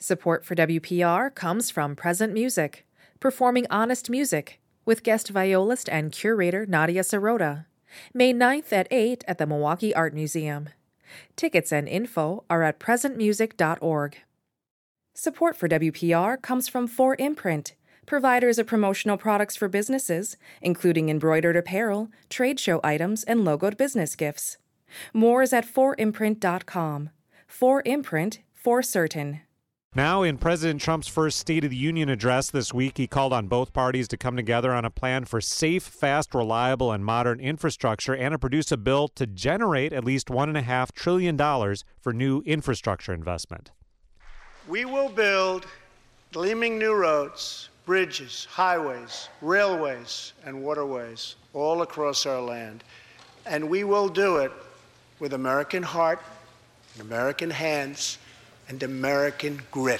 Support for WPR comes from Present Music, performing honest music, with guest violist and curator Nadia Sirota. May 9th at 8 at the Milwaukee Art Museum. Tickets and info are at presentmusic.org. Support for WPR comes from 4imprint, providers of promotional products for businesses, including embroidered apparel, trade show items, and logoed business gifts. More is at 4imprint.com. 4imprint, for certain. Now, in President Trump's first State of the Union address this week, he called on both parties to come together on a plan for safe, fast, reliable, and modern infrastructure and to produce a bill to generate at least $1.5 trillion for new infrastructure investment. We will build gleaming new roads, bridges, highways, railways, and waterways all across our land. And we will do it with American heart, and American hands, and American grit.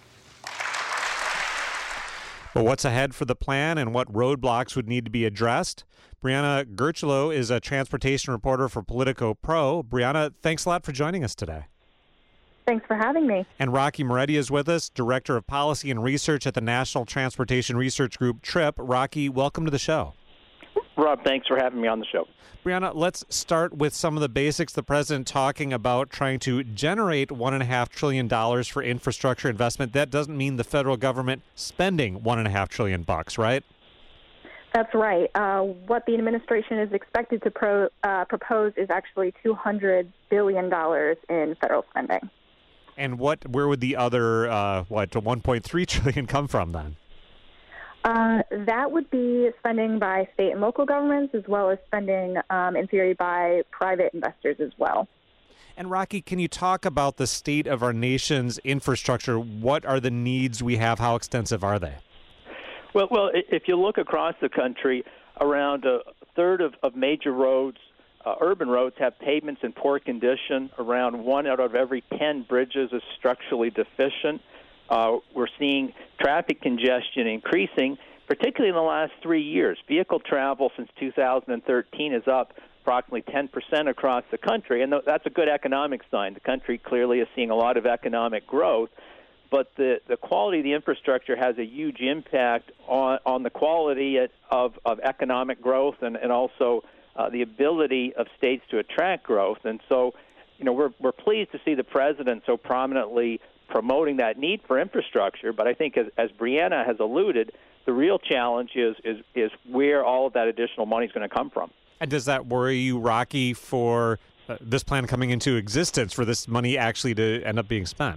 But what's ahead for the plan and what roadblocks would need to be addressed? Brianna Gerchelo is a transportation reporter for Politico Pro. Brianna, thanks a lot for joining us today. Thanks for having me. And Rocky Moretti is with us, Director of Policy and Research at the National Transportation Research Group, TRIP. Rocky, welcome to the show. Rob, thanks for having me on the show. Brianna, let's start with some of the basics. The president talking about trying to generate $1.5 trillion for infrastructure investment. That doesn't mean the federal government spending $1.5 trillion, right? That's right. What the administration is expected to propose is actually $200 billion in federal spending. And where would the other, $1.3 trillion come from then? That would be spending by state and local governments, as well as spending, in theory, by private investors as well. And Rocky, can you talk about the state of our nation's infrastructure? What are the needs we have? How extensive are they? Well, if you look across the country, around a third of major roads, urban roads, have pavements in poor condition. Around 1 out of every 10 bridges is structurally deficient. We're seeing traffic congestion increasing, particularly in the last 3 years. Vehicle travel since 2013 is up approximately 10% across the country, and that's a good economic sign. The country clearly is seeing a lot of economic growth, but the quality of the infrastructure has a huge impact on the quality of economic growth and also the ability of states to attract growth. And so, we're pleased to see the president so prominently promoting that need for infrastructure, but I think as Brianna has alluded, the real challenge is where all of that additional money is going to come from. And does that worry you, Rocky, for this plan coming into existence, for this money actually to end up being spent?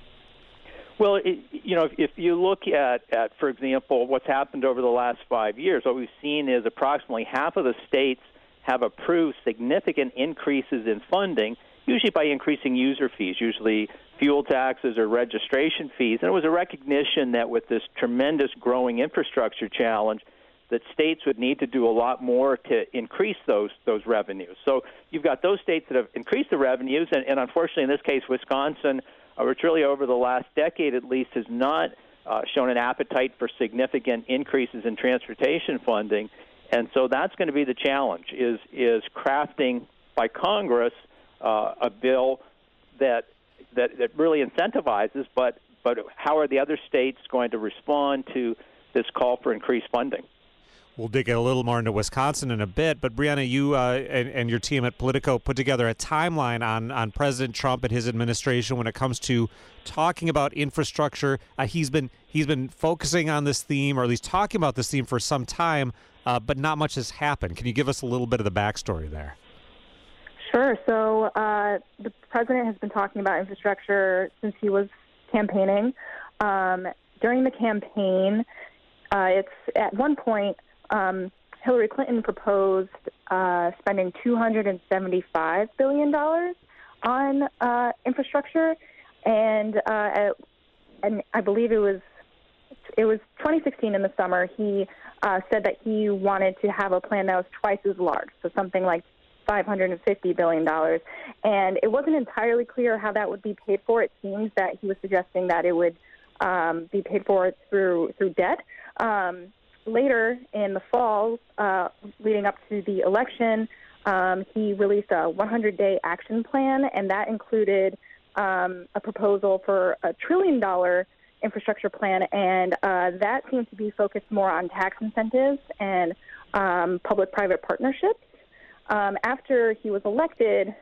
Well, if you look at, for example, what's happened over the last 5 years, what we've seen is approximately half of the states have approved significant increases in funding, usually by increasing user fees, usually fuel taxes or registration fees. And it was a recognition that with this tremendous growing infrastructure challenge, that states would need to do a lot more to increase those revenues. So you've got those states that have increased the revenues, and unfortunately in this case, Wisconsin, which really over the last decade at least has not shown an appetite for significant increases in transportation funding. And so that's going to be the challenge, is crafting by Congress a bill that really incentivizes, but how are the other states going to respond to this call for increased funding? We'll dig a little more into Wisconsin in a bit, but Brianna, you and your team at Politico put together a timeline on President Trump and his administration when it comes to talking about infrastructure. He's been focusing on this theme, or at least talking about this theme for some time, but not much has happened. Can you give us a little bit of the backstory there? Sure. So the president has been talking about infrastructure since he was campaigning. During the campaign, it's at one point, Hillary Clinton proposed spending $275 billion on infrastructure, and I believe it was 2016 in the summer. He said that he wanted to have a plan that was twice as large, so something like $550 billion. And it wasn't entirely clear how that would be paid for. It seems that he was suggesting that it would be paid for through debt. Later in the fall, leading up to the election, he released a 100-day action plan, and that included a proposal for $1 trillion infrastructure plan, and that seems to be focused more on tax incentives and public-private partnerships. After he was elected,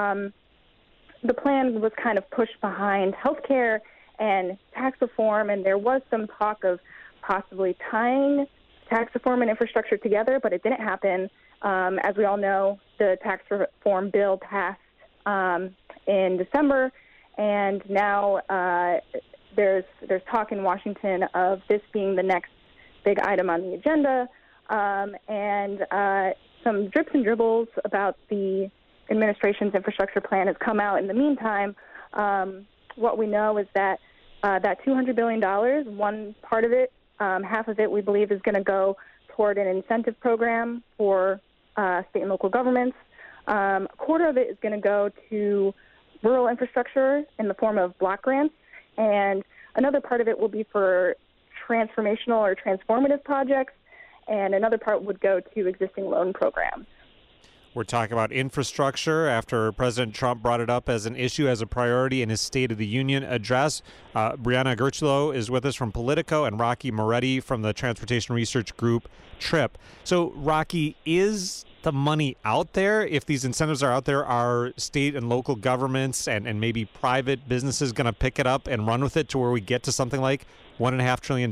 the plan was kind of pushed behind healthcare and tax reform, and there was some talk of possibly tying tax reform and infrastructure together, but it didn't happen. As we all know, the tax reform bill passed in December, and now there's talk in Washington of this being the next big item on the agenda, and some drips and dribbles about the administration's infrastructure plan has come out in the meantime. What we know is that that $200 billion, one part of it, half of it we believe is going to go toward an incentive program for state and local governments. A quarter of it is going to go to rural infrastructure in the form of block grants, and another part of it will be for transformational or transformative projects, and another part would go to existing loan programs. We're talking about infrastructure after President Trump brought it up as an issue, as a priority in his State of the Union address. Brianna Gertschlo is with us from Politico, and Rocky Moretti from the transportation research group TRIP. So, Rocky, is the money out there? If these incentives are out there, are state and local governments and maybe private businesses going to pick it up and run with it to where we get to something like $1.5 trillion?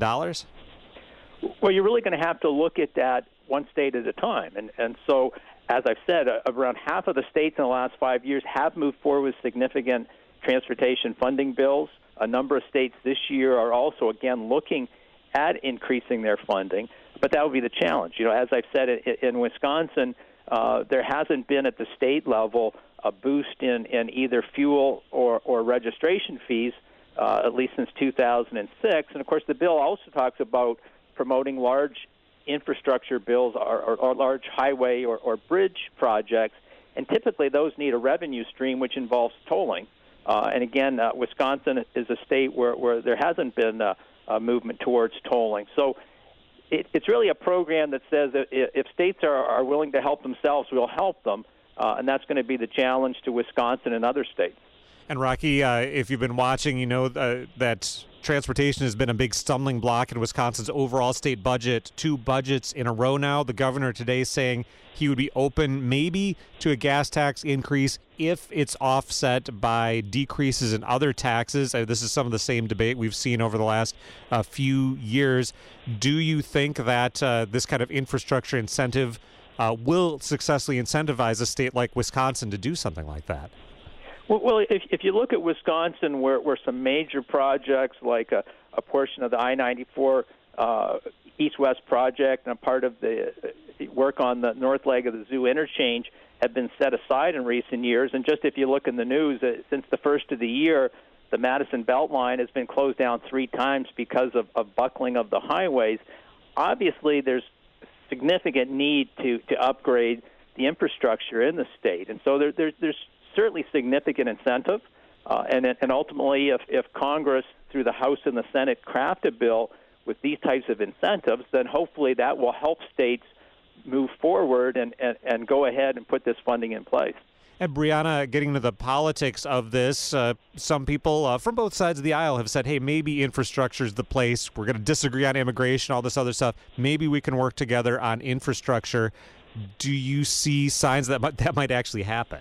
Well, you're really going to have to look at that one state at a time. And so, as I've said, around half of the states in the last 5 years have moved forward with significant transportation funding bills. A number of states this year are also, again, looking at increasing their funding. But that would be the challenge. You know, as I've said, in Wisconsin, there hasn't been at the state level a boost in either fuel or registration fees, at least since 2006. And, of course, the bill also talks about promoting large infrastructure bills or large highway or bridge projects, and typically those need a revenue stream which involves tolling. And again, Wisconsin is a state where there hasn't been a movement towards tolling. So it's really a program that says that if states are willing to help themselves, we'll help them, and that's going to be the challenge to Wisconsin and other states. And Rocky, if you've been watching, you know that transportation has been a big stumbling block in Wisconsin's overall state budget. 2 budgets in a row now. The governor today saying he would be open maybe to a gas tax increase if it's offset by decreases in other taxes. This is some of the same debate we've seen over the last few years. Do you think that this kind of infrastructure incentive will successfully incentivize a state like Wisconsin to do something like that? Well, if you look at Wisconsin, where some major projects like a portion of the I-94 east-west project and a part of the work on the north leg of the Zoo interchange have been set aside in recent years, and just if you look in the news, since the first of the year, the Madison Beltline has been closed down 3 times because of buckling of the highways. Obviously, there's significant need to upgrade the infrastructure in the state, and so there's certainly significant incentive, and ultimately, if Congress, through the House and the Senate, craft a bill with these types of incentives, then hopefully that will help states move forward and go ahead and put this funding in place. And Brianna, getting to the politics of this, some people from both sides of the aisle have said, hey, maybe infrastructure is the place. We're going to disagree on immigration, all this other stuff. Maybe we can work together on infrastructure. Do you see signs that might actually happen?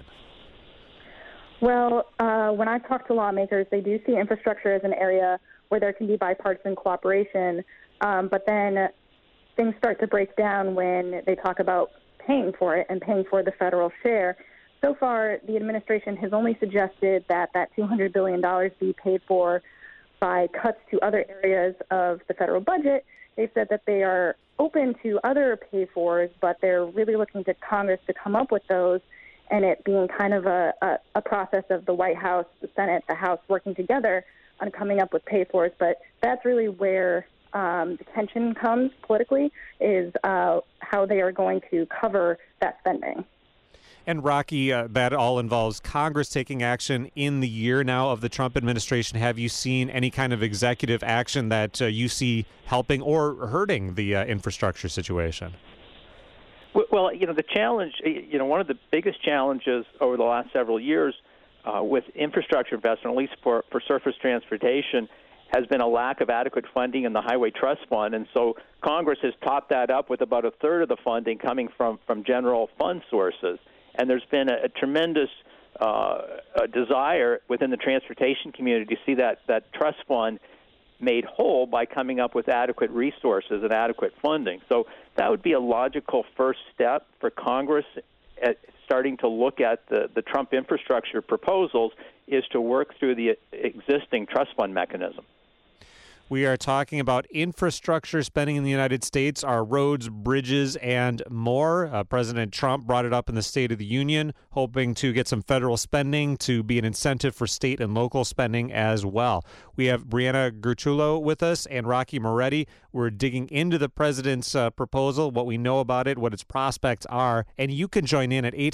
Well, when I talk to lawmakers, they do see infrastructure as an area where there can be bipartisan cooperation, but then things start to break down when they talk about paying for it and paying for the federal share. So far, the administration has only suggested that $200 billion be paid for by cuts to other areas of the federal budget. They've said that they are open to other pay-fors, but they're really looking to Congress to come up with those, and it being kind of a process of the White House, the Senate, the House working together on coming up with pay-fors. But that's really where the tension comes politically, is how they are going to cover that spending. And Rocky, that all involves Congress taking action in the year now of the Trump administration. Have you seen any kind of executive action that you see helping or hurting the infrastructure situation? Well, the challenge, one of the biggest challenges over the last several years with infrastructure investment, at least for surface transportation, has been a lack of adequate funding in the Highway Trust Fund. And so Congress has topped that up with about a third of the funding coming from general fund sources. And there's been a tremendous desire within the transportation community to see that trust fund made whole by coming up with adequate resources and adequate funding. So that would be a logical first step for Congress at starting to look at the Trump infrastructure proposals, is to work through the existing trust fund mechanism. We are talking about infrastructure spending in the United States, our roads, bridges, and more. President Trump brought it up in the State of the Union, hoping to get some federal spending to be an incentive for state and local spending as well. We have Brianna Gertullo with us and Rocky Moretti. We're digging into the president's proposal, what we know about it, what its prospects are, and you can join in at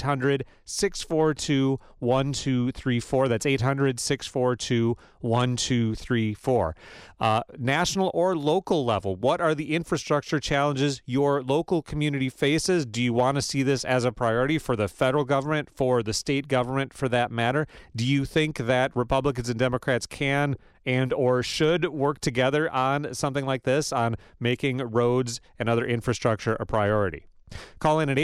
800-642-1234. That's 800-642-1234. National or local level, what are the infrastructure challenges your local community faces? Do you want to see this as a priority for the federal government, for the state government for that matter? Do you think that Republicans and Democrats can and or should work together on something like this, on making roads and other infrastructure a priority? Call in at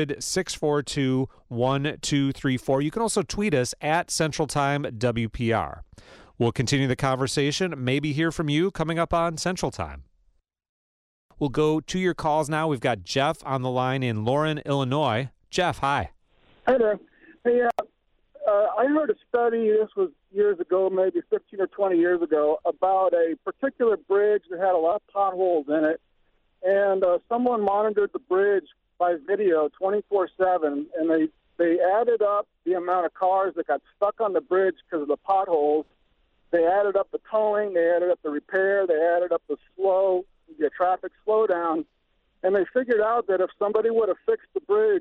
800-642-1234. You can also tweet us at Central Time WPR. We'll continue the conversation, maybe hear from you coming up on Central Time. We'll go to your calls now. We've got Jeff on the line in Lauren, Illinois. Jeff, hi. Hi there. Hey, I heard a study, this was years ago, maybe 15 or 20 years ago, about a particular bridge that had a lot of potholes in it, and someone monitored the bridge by video 24/7, and they added up the amount of cars that got stuck on the bridge because of the potholes. They added up the towing, they added up the repair, they added up the traffic slowdown, and they figured out that if somebody would have fixed the bridge,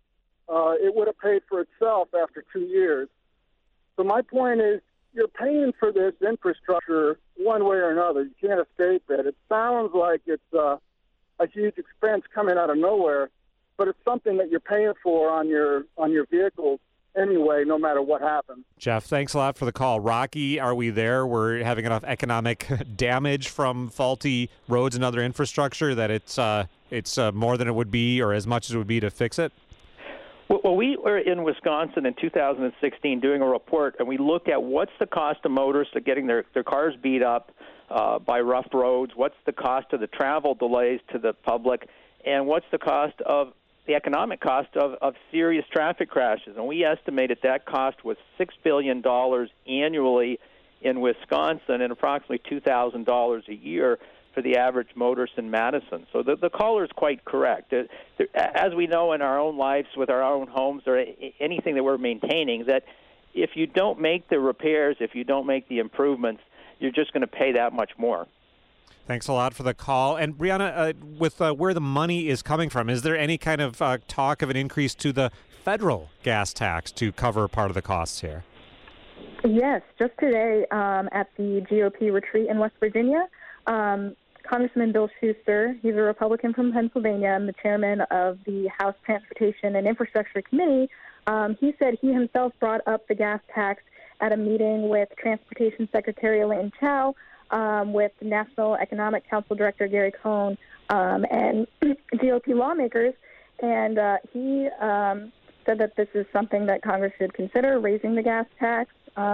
it would have paid for itself after 2 years. So my point is, you're paying for this infrastructure one way or another. You can't escape it. It sounds like it's a huge expense coming out of nowhere, but it's something that you're paying for on your vehicles anyway, no matter what happens. Jeff, thanks a lot for the call. Rocky, are we there? We're having enough economic damage from faulty roads and other infrastructure that it's more than it would be, or as much as it would be, to fix it? Well, we were in Wisconsin in 2016 doing a report, and we looked at what's the cost of motorists of getting their cars beat up by rough roads, what's the cost of the travel delays to the public, and what's the cost of the economic cost of serious traffic crashes. And we estimated that cost was $6 billion annually in Wisconsin and approximately $2,000 a year for the average motorist in Madison. So the caller is quite correct. As we know in our own lives with our own homes or anything that we're maintaining, that if you don't make the repairs, if you don't make the improvements, you're just going to pay that much more. Thanks a lot for the call. And Brianna, with where the money is coming from, is there any kind of talk of an increase to the federal gas tax to cover part of the costs here? Yes, just today at the GOP retreat in West Virginia, Congressman Bill Schuster, he's a Republican from Pennsylvania and the chairman of the House Transportation and Infrastructure Committee, he said he himself brought up the gas tax at a meeting with Transportation Secretary Elaine Chao, with National Economic Council Director Gary Cohn, and GOP lawmakers, and he said that this is something that Congress should consider, raising the gas tax.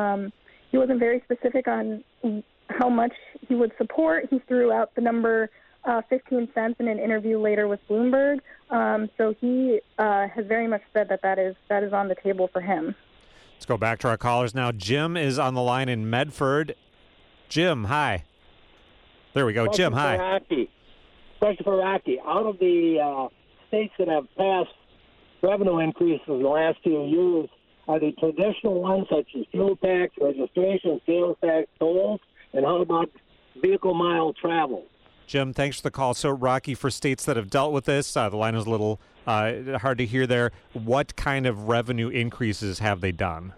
He wasn't very specific on how much he would support. He threw out the number 15 cents in an interview later with Bloomberg, so he has very much said that is on the table for him. Let's go back to our callers now. Jim is on the line in Medford. Jim, hi. There we go. Jim, hi. Question for Rocky. Out of the states that have passed revenue increases in the last few years, are the traditional ones such as fuel tax, registration, sales tax, tolls, and how about vehicle mile travel? Jim, thanks for the call. So, Rocky, for states that have dealt with this, the line was a little hard to hear there. What kind of revenue increases have they done?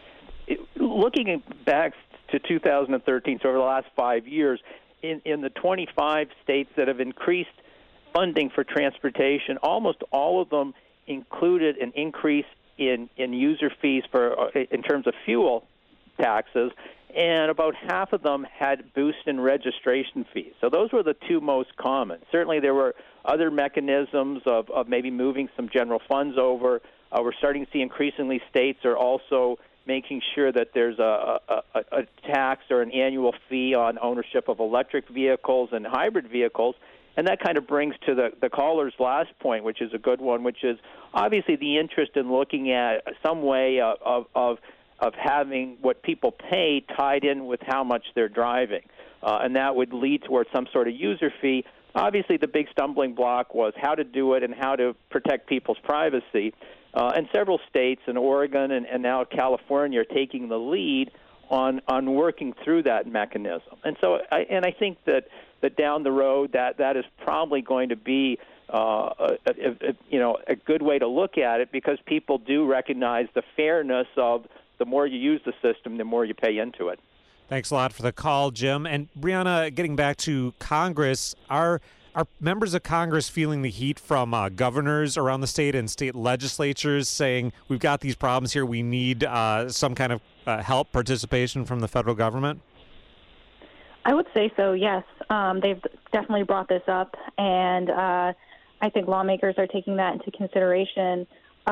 Looking back to 2013, so over the last 5 years, in the 25 states that have increased funding for transportation, almost all of them included an increase in user fees in terms of fuel taxes, and about half of them had boost in registration fees. So those were the two most common. Certainly there were other mechanisms of maybe moving some general funds over. We're starting to see increasingly states are also making sure that there's a tax or an annual fee on ownership of electric vehicles and hybrid vehicles. And that kind of brings to the caller's last point, which is a good one, which is obviously the interest in looking at some way of having what people pay tied in with how much they're driving. And that would lead towards some sort of user fee. Obviously, the big stumbling block was how to do it and how to protect people's privacy. And several states, and Oregon and now California, are taking the lead on working through that mechanism. And so, I think that down the road, that is probably going to be a good way to look at it, because people do recognize the fairness of the more you use the system, the more you pay into it. Thanks a lot for the call, Jim. And Brianna, getting back to Congress, are members of Congress feeling the heat from governors around the state and state legislatures saying, we've got these problems here, we need some kind of help, participation from the federal government? I would say so, yes. They've definitely brought this up, and I think lawmakers are taking that into consideration.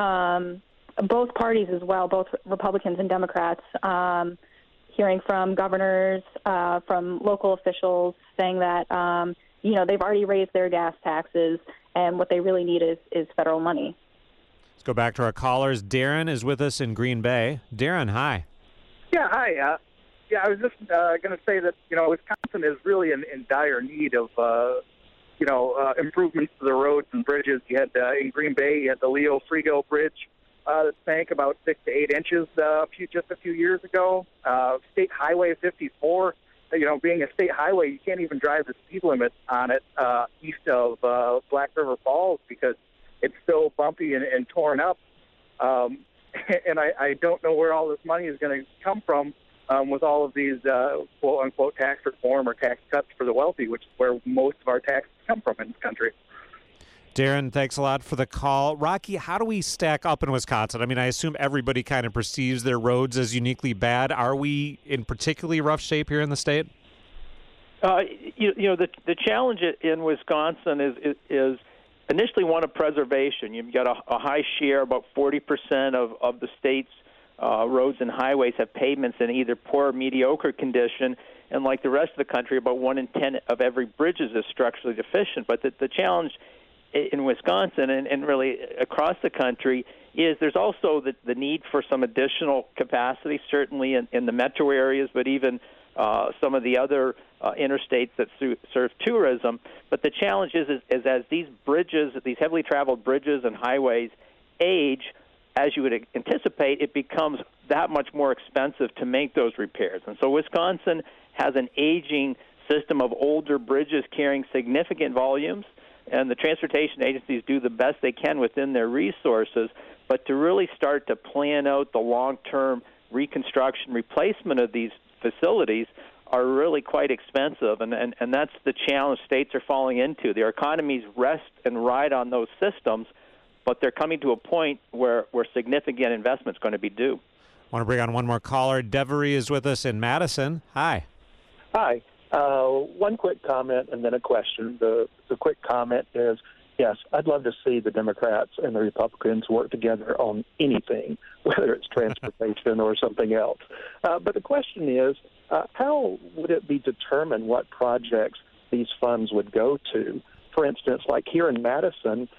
Both parties as well, both Republicans and Democrats, hearing from governors, from local officials saying that, they've already raised their gas taxes, and what they really need is federal money. Let's go back to our callers. Darren is with us in Green Bay. Darren, hi. Yeah, hi. I was just going to say that, Wisconsin is really in dire need of, improvements to the roads and bridges. You had in Green Bay, you had the Leo Frigo Bridge that sank about 6 to 8 inches just a few years ago. State Highway 54, being a state highway, you can't even drive the speed limit on it east of Black River Falls because it's so bumpy and torn up. And I don't know where all this money is going to come from with all of these quote-unquote tax reform or tax cuts for the wealthy, which is where most of our taxes come from in this country. Darren, thanks a lot for the call. Rocky, how do we stack up in Wisconsin? I mean, I assume everybody kind of perceives their roads as uniquely bad. Are we in particularly rough shape here in the state? The challenge in Wisconsin is initially one of preservation. You've got a high share, about 40% of the state's roads and highways have pavements in either poor or mediocre condition, and like the rest of the country, about 1 in 10 of every bridge is structurally deficient. But the challenge in Wisconsin and really across the country is there's also the need for some additional capacity, certainly in the metro areas, but even some of the other interstates that serve tourism. But the challenge is as these bridges, these heavily traveled bridges and highways age, as you would anticipate, it becomes that much more expensive to make those repairs. And so Wisconsin has an aging system of older bridges carrying significant volumes, and the transportation agencies do the best they can within their resources. But to really start to plan out the long-term reconstruction, replacement of these facilities are really quite expensive, and that's the challenge states are falling into. Their economies rest and ride on those systems, but they're coming to a point where significant investment is going to be due. I want to bring on one more caller. Devery is with us in Madison. Hi. Hi. One quick comment and then a question. The quick comment is, yes, I'd love to see the Democrats and the Republicans work together on anything, whether it's transportation or something else. But the question is, how would it be determined what projects these funds would go to? For instance, like here in Madison,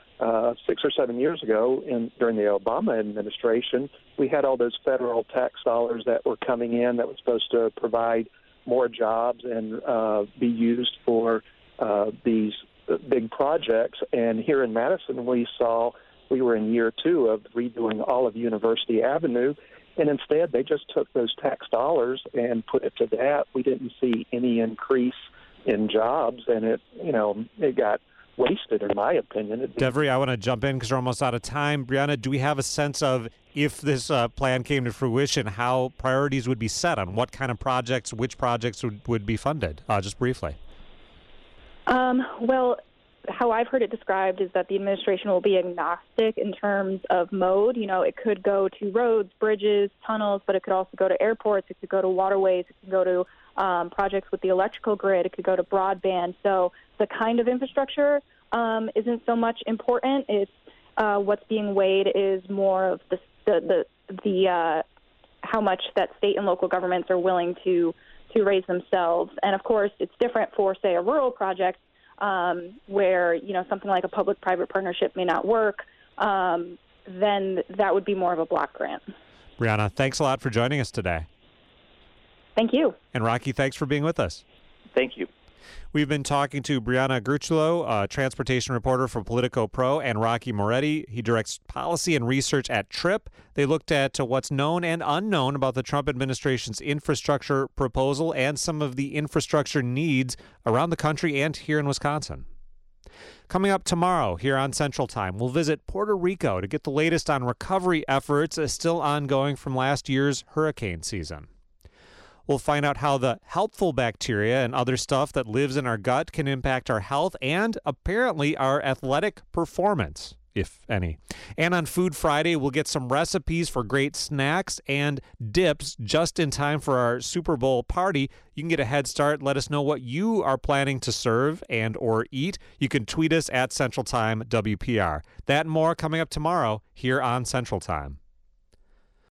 6 or 7 years ago, during the Obama administration, we had all those federal tax dollars that were coming in that was supposed to provide more jobs and be used for these big projects. And here in Madison, we were in year 2 of redoing all of University Avenue, and instead they just took those tax dollars and put it to that. We didn't see any increase in jobs, and it got wasted, in my opinion. Devery, I want to jump in because we're almost out of time. Brianna, do we have a sense of, if this plan came to fruition, how priorities would be set on what kind of projects, which projects would be funded? Just briefly. Well, how I've heard it described is that the administration will be agnostic in terms of mode. It could go to roads, bridges, tunnels, but it could also go to airports. It could go to waterways. It could go to projects with the electrical grid. It could go to broadband. So the kind of infrastructure isn't so much important. It's what's being weighed is more of the how much that state and local governments are willing to raise themselves. And of course, it's different for, say, a rural project where something like a public-private partnership may not work. Then that would be more of a block grant. Brianna, thanks a lot for joining us today. Thank you. And Rocky, thanks for being with us. Thank you. We've been talking to Brianna Gerchulo, a transportation reporter for Politico Pro, and Rocky Moretti. He directs policy and research at TRIP. They looked at what's known and unknown about the Trump administration's infrastructure proposal and some of the infrastructure needs around the country and here in Wisconsin. Coming up tomorrow here on Central Time, we'll visit Puerto Rico to get the latest on recovery efforts still ongoing from last year's hurricane season. We'll find out how the helpful bacteria and other stuff that lives in our gut can impact our health and apparently our athletic performance, if any. And on Food Friday, we'll get some recipes for great snacks and dips just in time for our Super Bowl party. You can get a head start. Let us know what you are planning to serve and or eat. You can tweet us at Central Time WPR. That and more coming up tomorrow here on Central Time.